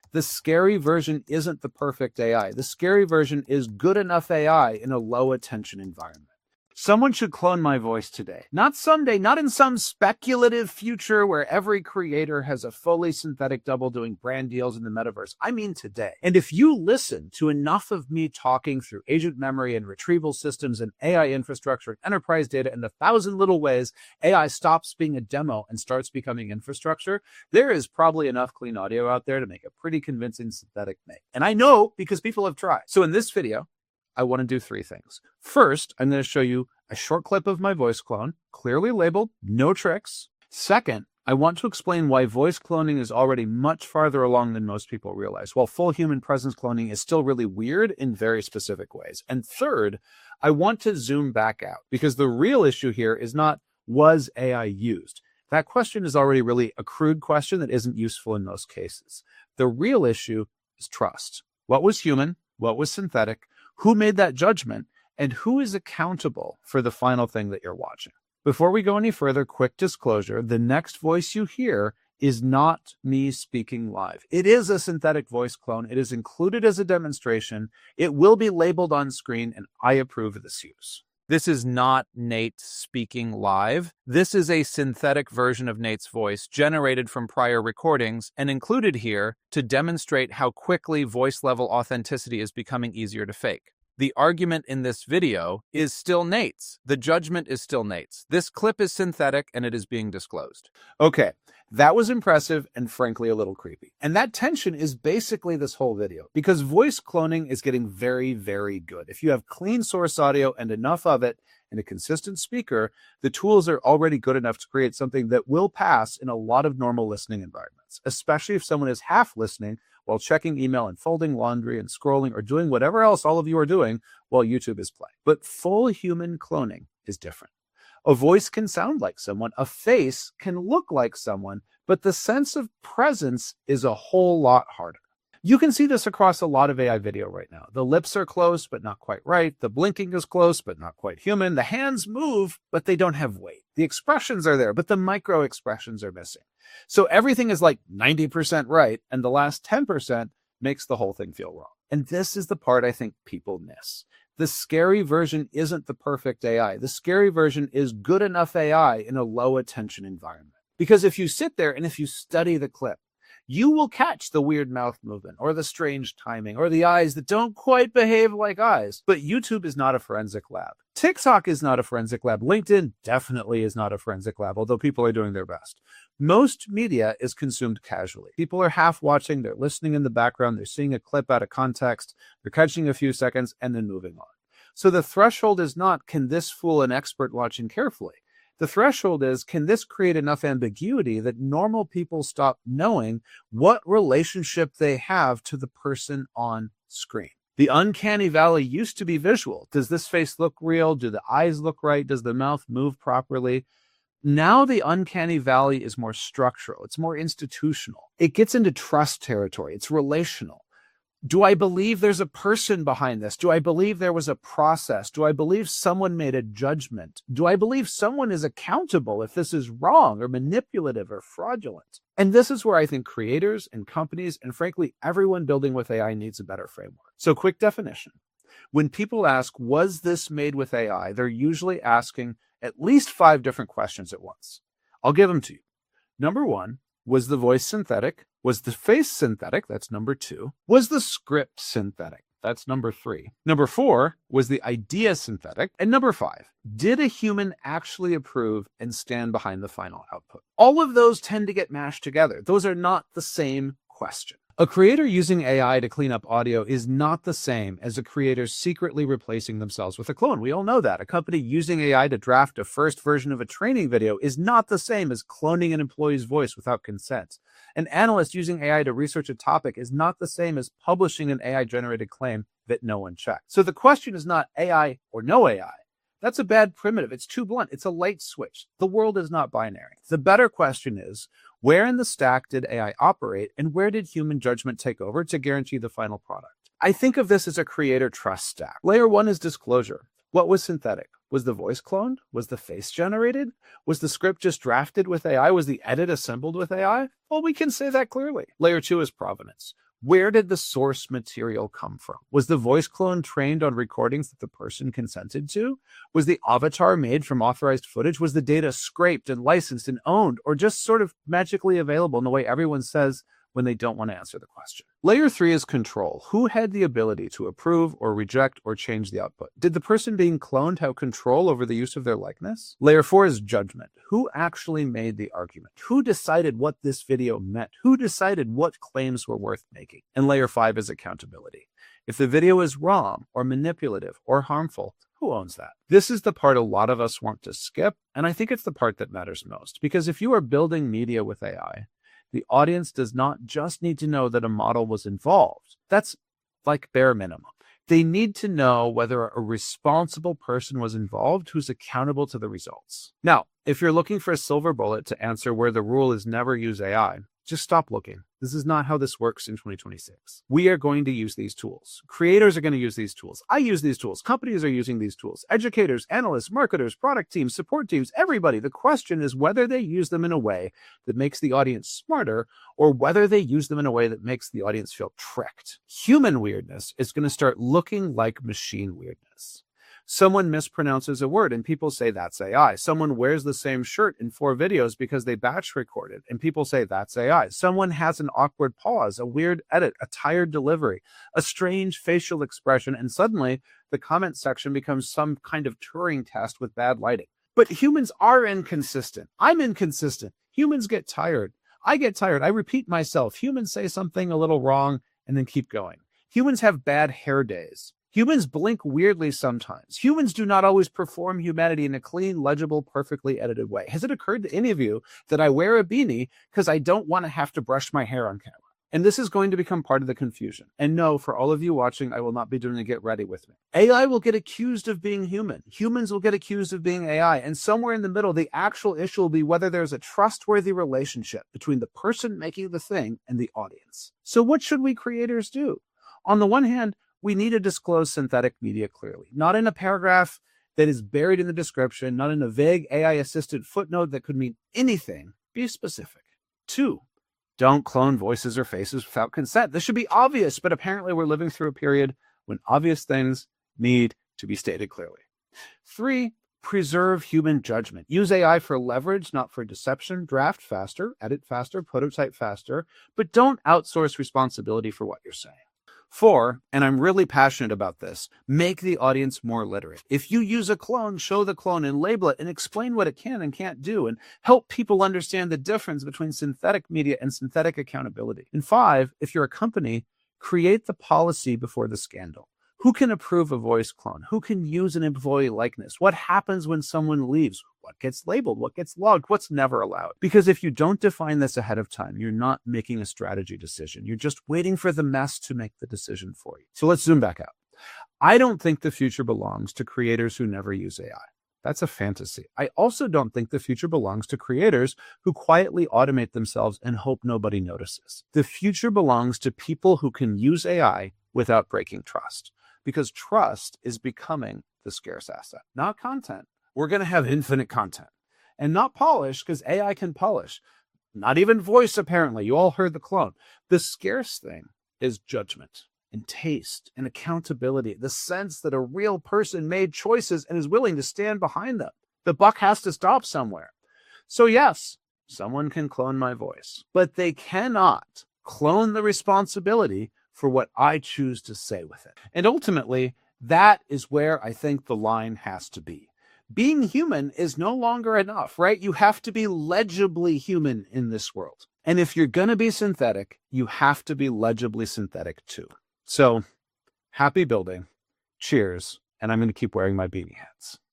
The scary version isn't the perfect AI. The scary version is good enough AI in a low attention environment. Someone should clone my voice today. Not someday, not in some speculative future where every creator has a fully synthetic double doing brand deals in the metaverse. I mean today. And if you listen to enough of me talking through agent memory and retrieval systems and AI infrastructure and enterprise data in the 1,000 little ways AI stops being a demo and starts becoming infrastructure, there is probably enough clean audio out there to make a pretty convincing synthetic make. And I know because people have tried. So in this video, I want to do 3 things. First, I'm going to show you a short clip of my voice clone, clearly labeled, no tricks. Second, I want to explain why voice cloning is already much farther along than most people realize, while full human presence cloning is still really weird in very specific ways. And third, I want to zoom back out because the real issue here is not, was AI used? That question is already really a crude question that isn't useful in most cases. The real issue is trust. What was human? What was synthetic? Who made that judgment? And who is accountable for the final thing that you're watching? Before we go any further, quick disclosure, the next voice you hear is not me speaking live. It is a synthetic voice clone. It is included as a demonstration. It will be labeled on screen, and I approve of this use. This is not Nate speaking live. This is a synthetic version of Nate's voice generated from prior recordings and included here to demonstrate how quickly voice-level authenticity is becoming easier to fake. The argument in this video is still Nate's. The judgment is still Nate's. This clip is synthetic and it is being disclosed. Okay, that was impressive and frankly a little creepy. And that tension is basically this whole video because voice cloning is getting very, very good. If you have clean source audio and enough of it and a consistent speaker, the tools are already good enough to create something that will pass in a lot of normal listening environments, especially if someone is half listening while checking email and folding laundry and scrolling or doing whatever else all of you are doing while YouTube is playing. But full human cloning is different. A voice can sound like someone, a face can look like someone, but the sense of presence is a whole lot harder. You can see this across a lot of AI video right now. The lips are close, but not quite right. The blinking is close, but not quite human. The hands move, but they don't have weight. The expressions are there, but the micro expressions are missing. So everything is like 90% right, and the last 10% makes the whole thing feel wrong. And this is the part I think people miss. The scary version isn't the perfect AI. The scary version is good enough AI in a low attention environment. Because if you sit there and if you study the clip, you will catch the weird mouth movement or the strange timing or the eyes that don't quite behave like eyes. But YouTube is not a forensic lab. TikTok is not a forensic lab. LinkedIn definitely is not a forensic lab, although people are doing their best. Most media is consumed casually. People are half watching, they're listening in the background, they're seeing a clip out of context, they're catching a few seconds and then moving on. So the threshold is not, can this fool an expert watching carefully? The threshold is, can this create enough ambiguity that normal people stop knowing what relationship they have to the person on screen? The uncanny valley used to be visual. Does this face look real? Do the eyes look right? Does the mouth move properly? Now the uncanny valley is more structural. It's more institutional. It gets into trust territory. It's relational. Do I believe there's a person behind this? Do I believe there was a process? Do I believe someone made a judgment? Do I believe someone is accountable if this is wrong or manipulative or fraudulent? And this is where I think creators and companies and frankly, everyone building with AI needs a better framework. So quick definition. When people ask, was this made with AI? They're usually asking at least 5 different questions at once. I'll give them to you. Number 1, was the voice synthetic? Was the face synthetic? That's number 2. Was the script synthetic? That's number 3. Number 4, was the idea synthetic? And number 5, did a human actually approve and stand behind the final output? All of those tend to get mashed together. Those are not the same question. A creator using AI to clean up audio is not the same as a creator secretly replacing themselves with a clone. We all know that. A company using AI to draft a first version of a training video is not the same as cloning an employee's voice without consent. An analyst using AI to research a topic is not the same as publishing an AI-generated claim that no one checked. So the question is not AI or no AI. That's a bad primitive. It's too blunt. It's a light switch. The world is not binary. The better question is, where in the stack did AI operate and where did human judgment take over to guarantee the final product? I think of this as a creator trust stack. Layer 1 is disclosure. What was synthetic? Was the voice cloned? Was the face generated? Was the script just drafted with AI? Was the edit assembled with AI? Well, we can say that clearly. Layer 2 is provenance. Where did the source material come from? Was the voice clone trained on recordings that the person consented to? Was the avatar made from authorized footage? Was the data scraped and licensed and owned, or just sort of magically available in the way everyone says when they don't want to answer the question? Layer 3 is control. Who had the ability to approve or reject or change the output? Did the person being cloned have control over the use of their likeness? Layer 4 is judgment. Who actually made the argument? Who decided what this video meant? Who decided what claims were worth making? And layer 5 is accountability. If the video is wrong or manipulative or harmful, who owns that? This is the part a lot of us want to skip, and I think it's the part that matters most. Because if you are building media with AI, the audience does not just need to know that a model was involved. That's like bare minimum. They need to know whether a responsible person was involved who's accountable to the results. Now, if you're looking for a silver bullet to answer where the rule is never use AI, just stop looking. This is not how this works in 2026. We are going to use these tools. Creators are going to use these tools. I use these tools. Companies are using these tools. Educators, analysts, marketers, product teams, support teams, everybody. The question is whether they use them in a way that makes the audience smarter or whether they use them in a way that makes the audience feel tricked. Human weirdness is going to start looking like machine weirdness. Someone mispronounces a word and people say that's AI. Someone wears the same shirt in 4 videos because they batch recorded and people say that's AI. Someone has an awkward pause, a weird edit, a tired delivery, a strange facial expression, and suddenly the comment section becomes some kind of Turing test with bad lighting. But humans are inconsistent. I'm inconsistent. Humans get tired. I get tired. I repeat myself. Humans say something a little wrong and then keep going. Humans have bad hair days. Humans blink weirdly sometimes. Humans do not always perform humanity in a clean, legible, perfectly edited way. Has it occurred to any of you that I wear a beanie because I don't want to have to brush my hair on camera? And this is going to become part of the confusion. And no, for all of you watching, I will not be doing a get ready with me. AI will get accused of being human. Humans will get accused of being AI. And somewhere in the middle, the actual issue will be whether there's a trustworthy relationship between the person making the thing and the audience. So what should we creators do? On the one hand, we need to disclose synthetic media clearly, not in a paragraph that is buried in the description, not in a vague AI-assisted footnote that could mean anything. Be specific. 2, don't clone voices or faces without consent. This should be obvious, but apparently we're living through a period when obvious things need to be stated clearly. 3, preserve human judgment. Use AI for leverage, not for deception. Draft faster, edit faster, prototype faster, but don't outsource responsibility for what you're saying. 4, and I'm really passionate about this, make the audience more literate. If you use a clone, show the clone and label it and explain what it can and can't do and help people understand the difference between synthetic media and synthetic accountability. And 5, if you're a company, create the policy before the scandal. Who can approve a voice clone? Who can use an employee likeness? What happens when someone leaves? What gets labeled? What gets logged? What's never allowed? Because if you don't define this ahead of time, you're not making a strategy decision. You're just waiting for the mess to make the decision for you. So let's zoom back out. I don't think the future belongs to creators who never use AI. That's a fantasy. I also don't think the future belongs to creators who quietly automate themselves and hope nobody notices. The future belongs to people who can use AI without breaking trust. Because trust is becoming the scarce asset, not content. We're going to have infinite content and not polish because AI can polish. Not even voice, apparently. You all heard the clone. The scarce thing is judgment and taste and accountability, the sense that a real person made choices and is willing to stand behind them. The buck has to stop somewhere. So yes, someone can clone my voice, but they cannot clone the responsibility for what I choose to say with it. And ultimately, that is where I think the line has to be. Being human is no longer enough, right? You have to be legibly human in this world. And if you're going to be synthetic, you have to be legibly synthetic too. So happy building. Cheers. And I'm going to keep wearing my beanie hats.